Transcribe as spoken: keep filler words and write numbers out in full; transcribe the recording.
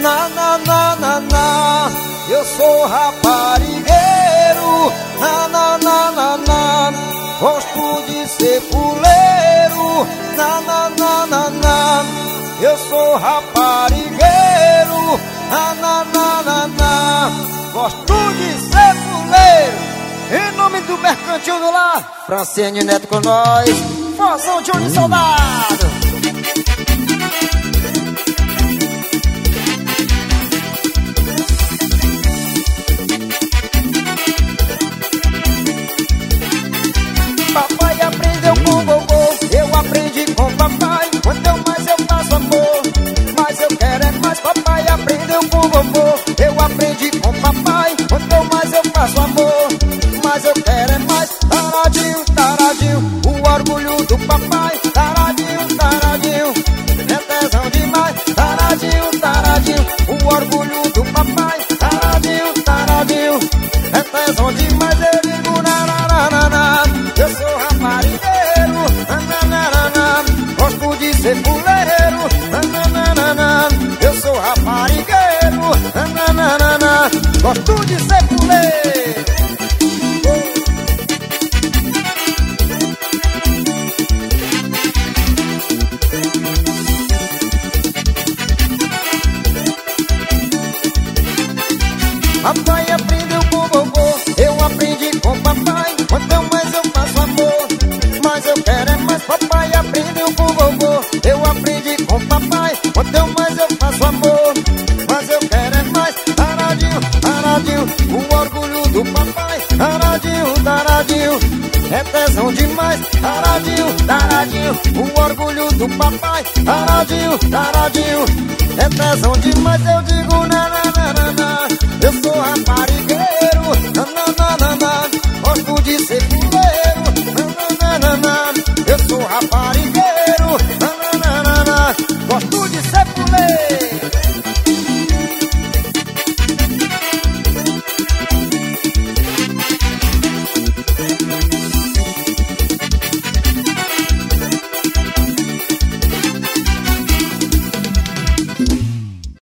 Na, na, na, na, na. Eu sou raparigueiro. Na, na, na, na, na. Gosto de ser puleiro. Na, na, na, na, na. Eu sou raparigueiro. Na, na, na, na, na. Gosto de ser puleiro. Em nome do Mercantil do Lar, Franciane Neto com nós, Fozão de Olho Soldado. Papai aprendeu com vovô, eu aprendi com papai. Quanto mais eu faço amor, mais eu quero é mais. Papai aprendeu com vovô, eu aprendi com papai. Quanto mais eu faço amor, mas eu quero é mais. Taradinho, taradinho, o orgulho do papai. Taradinho, taradinho, é tesão demais. Taradinho, taradinho, o orgulho do papai. Taradinho, taradinho, é tesão demais. Eu digo na, na, na, na, na. Eu sou raparigueiro, na, na, na, na, na. Gosto de ser puleiro, na, na, na, na, na. Eu sou raparigueiro, na, na, na, na, na. Gosto de ser puleiro. Papai aprendeu com vovô, eu aprendi com papai. Quanto mais eu faço amor, mais eu quero é mais. Papai aprendeu com vovô, eu aprendi com papai. Quanto mais eu faço amor, mais eu quero é mais. Taradinho, taradinho, o orgulho do papai. Taradinho, taradinho, é tesão demais. Taradinho, taradinho, o orgulho do papai. Taradinho, taradinho, é tesão demais. Eu digo na, na, na, na.